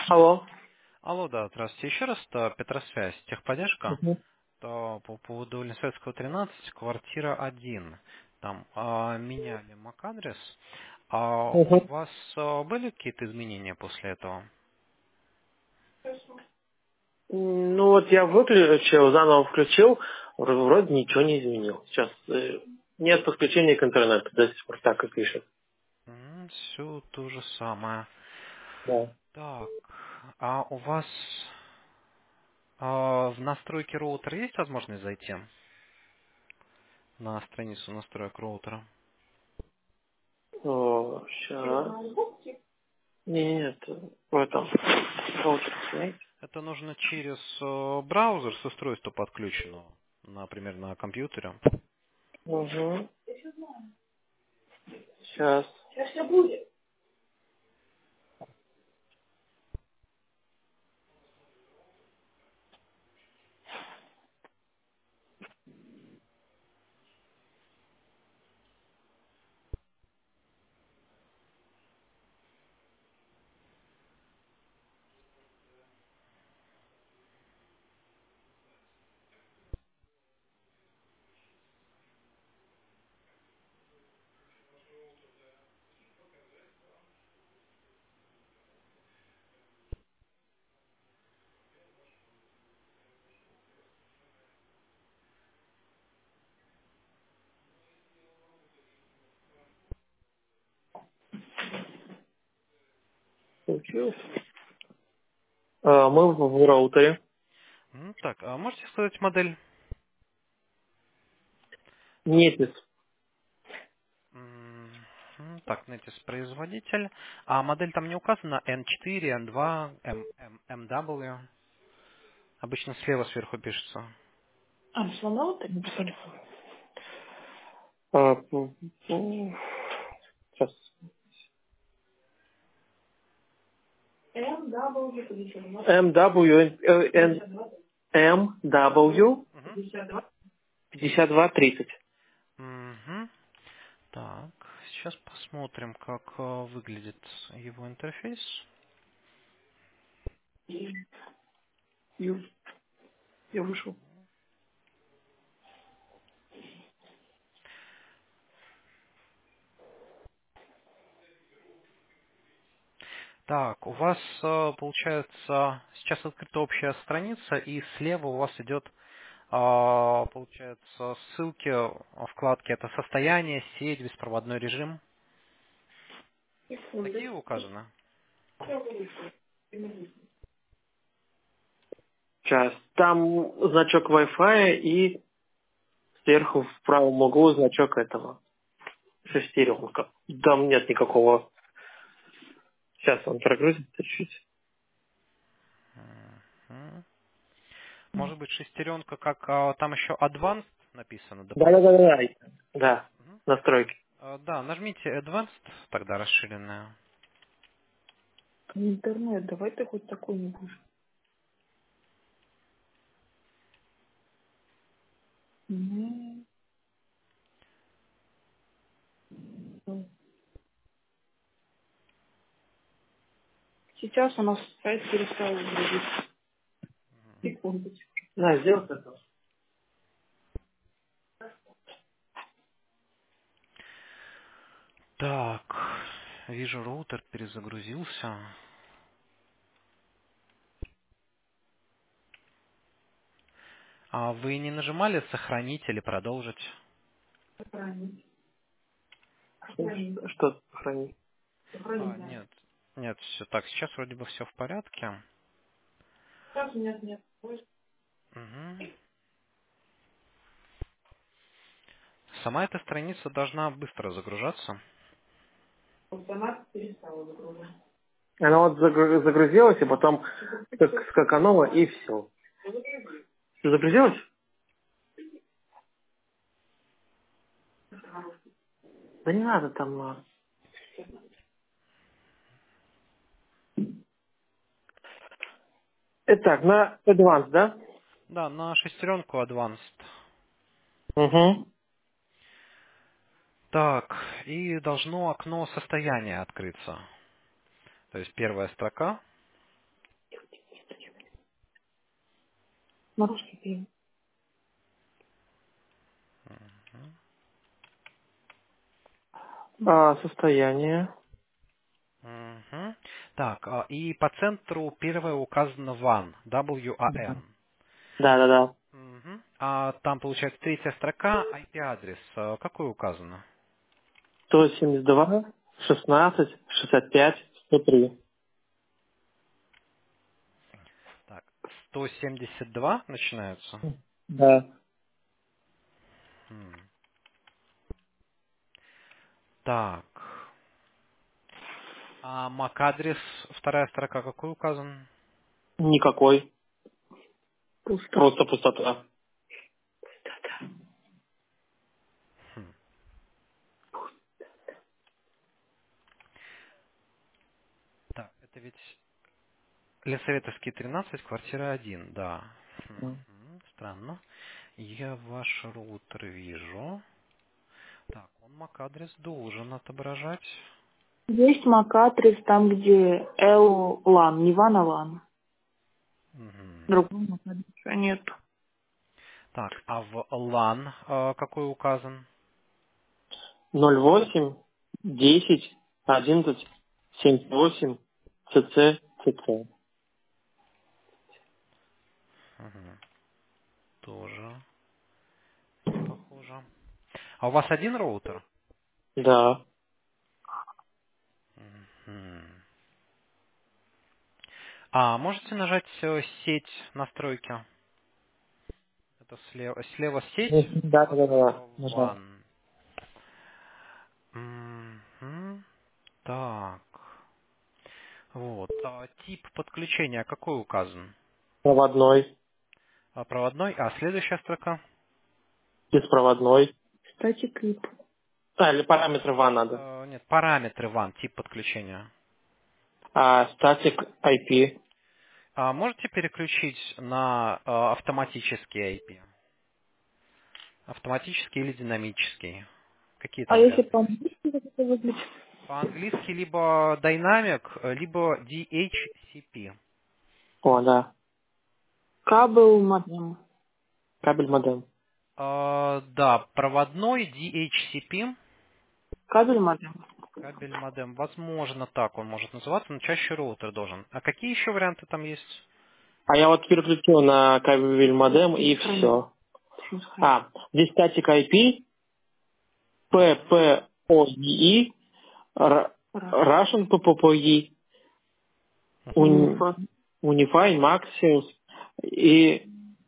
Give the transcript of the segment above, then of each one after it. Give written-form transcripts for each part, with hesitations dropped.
Алло. Алло, да, здравствуйте. Еще раз, Петросвязь, техподдержка. Мгм. По поводу Ленсоветского 13, квартира 1. Там меняли MAC-адрес. А у Мгм. вас были какие-то изменения после этого? Ну вот я выключил, заново включил, вроде ничего не изменил. Сейчас нет подключения к интернету, до сих пор так и пишет. Все то же самое. Да. Так, а у вас в настройки роутера есть возможность зайти на страницу настроек роутера? Сейчас. Нет, в этом. Роутер снять. Это нужно через браузер с устройства подключенного, например, на компьютере. Угу. Сейчас. Получилось. Мы в роутере. Так, а можете сказать модель? Нетис. Так, Netis производитель. А модель там не указана? N4, N2, MW. Обычно слева сверху пишется. А, сломала ты? Написали. Сейчас. MW Мгм. 5230. Мгм. Так, сейчас посмотрим, как выглядит его интерфейс. Я вышел. Так, у вас получается сейчас открыта общая страница, и слева у вас идет, получается, ссылки, вкладки. Это состояние, сеть, беспроводной режим. Такие указаны? Сейчас. Там значок Wi-Fi и сверху в правом углу значок этого. Шестеренка. Там нет никакого. Сейчас он прогрузится чуть. Мгм. Может быть, шестеренка, как там еще Advanced написано, дополнительно. Да-да-да. Да. Мгм. Настройки. Да, нажмите Advanced, тогда расширенная. Интернет, давай ты хоть такой не будешь. М, Сейчас у нас сайт перестал грузить. Секундочку. На, сделай это. Так, вижу, роутер перезагрузился. А вы не нажимали сохранить или продолжить? Сохранить. Что сохранить? Сохранить надо. Нет. Нет, все так. Сейчас вроде бы все в порядке. Сейчас нет. Мгм. Сама эта страница должна быстро загружаться. Автомат перестал загружать. Она вот загрузилась, и потом скаканула, и все. Загрузилась? Да не надо там. Итак, на Advanced, да? Да, на шестеренку Advanced. Угу. Так, и должно окно состояния открыться. То есть первая строка. На русский фильм. Состояние. Мгм. Так, и по центру первое указано WAN, W-A-N. Да. Мгм. А там, получается, третья строка, IP-адрес. Какой указано? 172, 16, 65, 103. Так, 172 начинается. Да. М. Так. А MAC-адрес, вторая строка, какой указан? Никакой. Пусто. Просто пустота. Хм. Так, это ведь Лесоветовский 13, квартира 1, да. Мгм. Странно. Я ваш роутер вижу. Так, он MAC-адрес должен отображать. Есть MAC-адрес там, где LLAN, не WAN, а LAN. Мгм. Другого MAC-адреса нет. Так, а в LAN какой указан? 08, 10, 11, 78, ЦЦ. Мгм. Тоже не похоже. А у вас один роутер? Да. Мгм. А можете нажать сеть настройки? Это слева сеть, Да. Нажал. WAN. Мгм. Так. Вот. Тип подключения какой указан? Проводной, Проводной. А следующая строка? беспроводной. Кстати, клип. Или параметры WAN надо. Нет, параметры WAN, тип подключения. Статик IP. Можете переключить на автоматический IP? Автоматический или динамический? Какие А там если варианты есть? по-английски, как это выглядит? По-английски либо Dynamic, либо DHCP. О, да. Кабел модем. Кабель модем. Да, проводной DHCP. Кабель модем. Кабель модем. Возможно, так он может называться, но чаще роутер должен. А какие еще варианты там есть? Я вот переключил на кабель модем и все. Здесь статик IP, PPOE, Russian PPOE, Унифа. Unify, Maximus и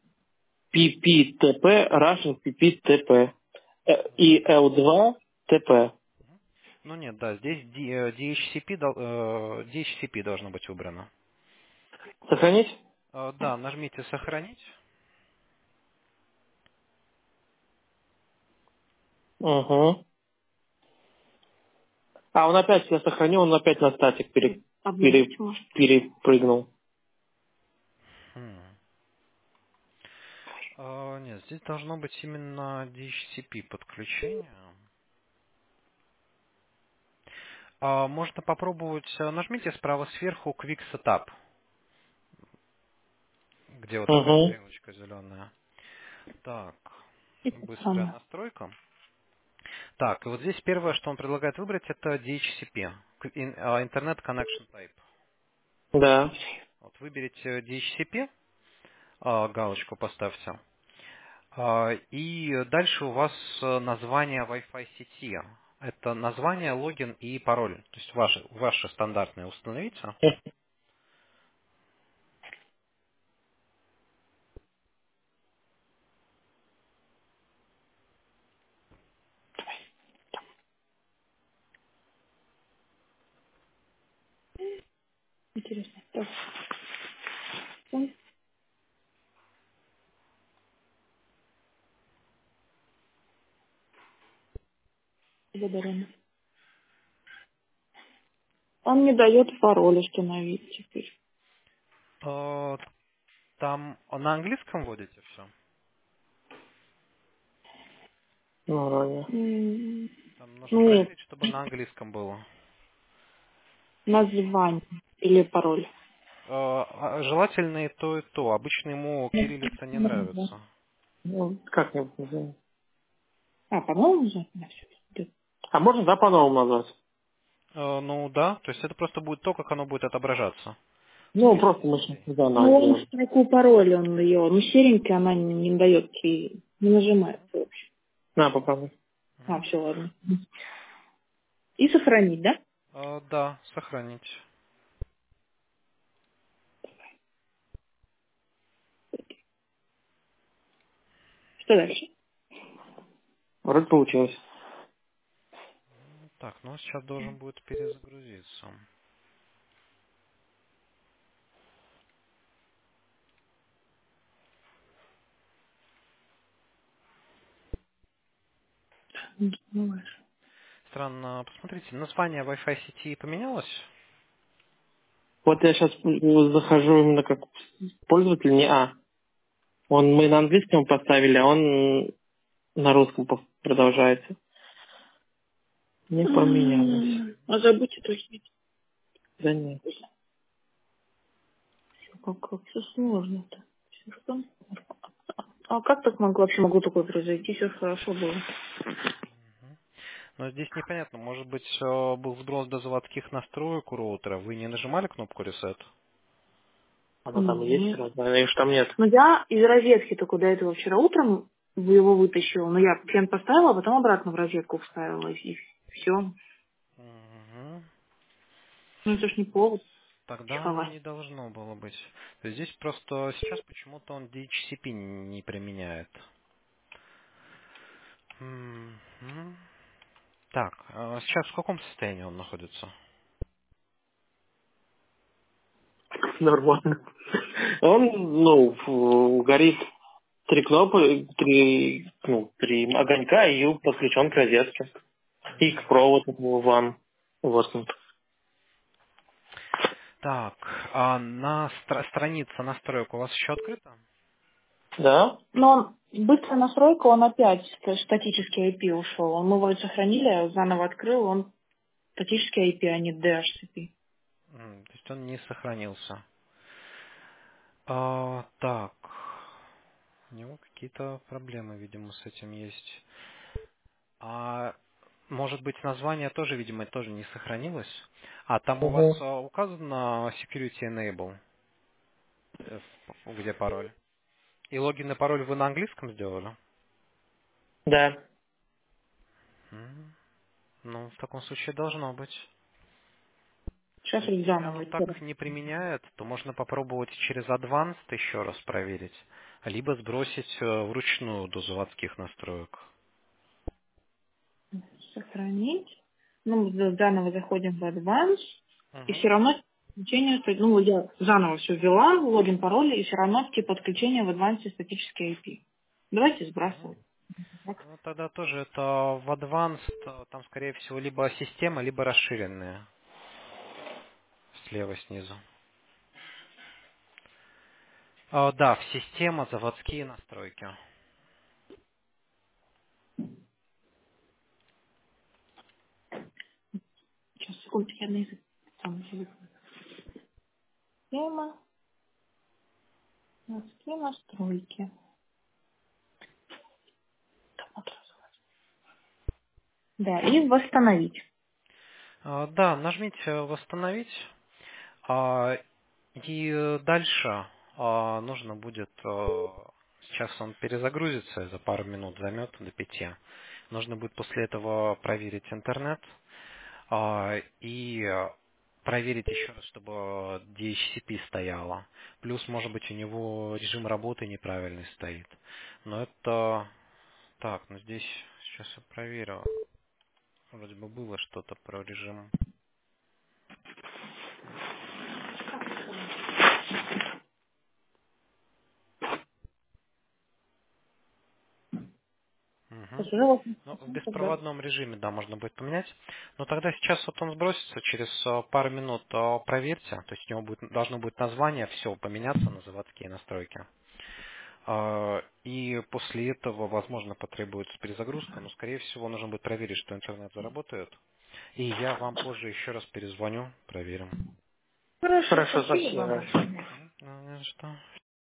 PPTP, Russian PPTP и L2 TP. Ну нет, да, здесь DHCP, DHCP должно быть убрано. Сохранить? Да, нажмите «Сохранить». Угу. Он опять, я сохранил, он опять на статик Обновить может. перепрыгнул. Хм. Нет, здесь должно быть именно DHCP подключение. Можно попробовать, нажмите справа сверху Quick Setup, где вот такая Угу. стрелочка зеленая. Так, быстрая Странно. настройка. Так, и вот здесь первое, что он предлагает выбрать, это DHCP, Internet Connection Type. Да. Вот выберите DHCP, галочку поставьте. И дальше у вас название Wi-Fi сети. Это название, логин и пароль. То есть ваши стандартные установите. Интересно. Так. Ой, благодарен. Он не дает пароль установить теперь. Там на английском вводите все? Вроде. Там нужно Ну, проверить, чтобы на английском было. название или пароль. Желательно и то, и то. Обычно ему кириллица не нравится. Ну, как-нибудь назовем. по-новому уже? Да, все идет. А можно, да, по-новому назвать? Ну да, то есть это просто будет то, как оно будет отображаться в Ну, списке просто мы сейчас сетей. заново Ну, он сделаем. строку пароля, он ее, ну, серенькая, она не дает и не нажимается вообще. На, попробуй. Мгм. Все, ладно. И сохранить, да? Да, сохранить. Что дальше? Вроде получилось. Так, ну сейчас должен будет перезагрузиться. Ну, ладно. Странно, посмотрите, название Wi-Fi сети поменялось? Вот я сейчас захожу именно как пользователь, не А. Мы на английском поставили, а он на русском продолжается. Не поменялось. А забудьте то есть. Да нет. Как все сложно-то. Всё что? А как так вообще могло такое произойти? Все хорошо было. Но здесь непонятно, может быть, был сброс до заводских настроек у роутера. Вы не нажимали кнопку Reset? Оно там есть, Нет. раз, наверное, что там нет. Ну, я из розетки только до этого вчера утром его вытащила. Но я фен поставила, а потом обратно в розетку вставила. И все. Мгм. Ну, это ж не повод Тогда оно чиховать. не должно было быть. То есть здесь просто сейчас почему-то он DHCP не применяет. Мгм. Так, сейчас в каком состоянии он находится? Нормально. Он, горит три кнопки, три огонька и подключен к розетке. И к проводу ван. Вот он. Так, а на страница настроек у вас еще открыта? Да? Но он, быстрая настройка, он опять статический IP ушел. Мы вроде сохранили, а заново открыл, он статический IP, а не DHCP. То есть он не сохранился. Так, у него какие-то проблемы, видимо, с этим есть. А может быть, название тоже, видимо, тоже не сохранилось? А там у вас Угу. указано Security Enable, где пароль? И логин и пароль вы на английском сделали? Да. М, Ну, в таком случае должно быть. Сейчас То есть, вроде если заново. оно так не применяет, то можно попробовать через Advanced еще раз проверить, либо сбросить вручную до заводских настроек. Сохранить. Ну, заново заходим в Advanced. И Мгм. все равно подключение, ну, я заново все ввела, логин, пароль, и все равно типа подключение в Advanced статический IP. Давайте Мгм. сбрасывать. Так. Ну, тогда тоже это в Advanced, там, скорее всего, либо система, либо расширенная. Слева снизу. Да, в система, заводские настройки. Сейчас, секундочку, я на язык сам язык. Система, городские настройки. Там вот раз. Да, и восстановить. Да, нажмите «Восстановить». И дальше нужно будет, сейчас он перезагрузится, за пару минут займет до 5. Нужно будет после этого проверить интернет и проверить еще раз, чтобы DHCP стояло. Плюс, может быть, у него режим работы неправильный стоит. Но это... Так, ну здесь сейчас я проверю. Вроде бы было что-то про режим. Мгм. Уже вот, Ну, в тогда. беспроводном режиме, да, можно будет поменять. Но тогда сейчас вот он сбросится, через пару минут проверьте. То есть у него должно будет название, все поменяться на заводские настройки. И после этого, возможно, потребуется перезагрузка, но, скорее всего, нужно будет проверить, что интернет заработает. И я вам позже еще раз перезвоню, проверим. Хорошо, спасибо. Ну, не за что.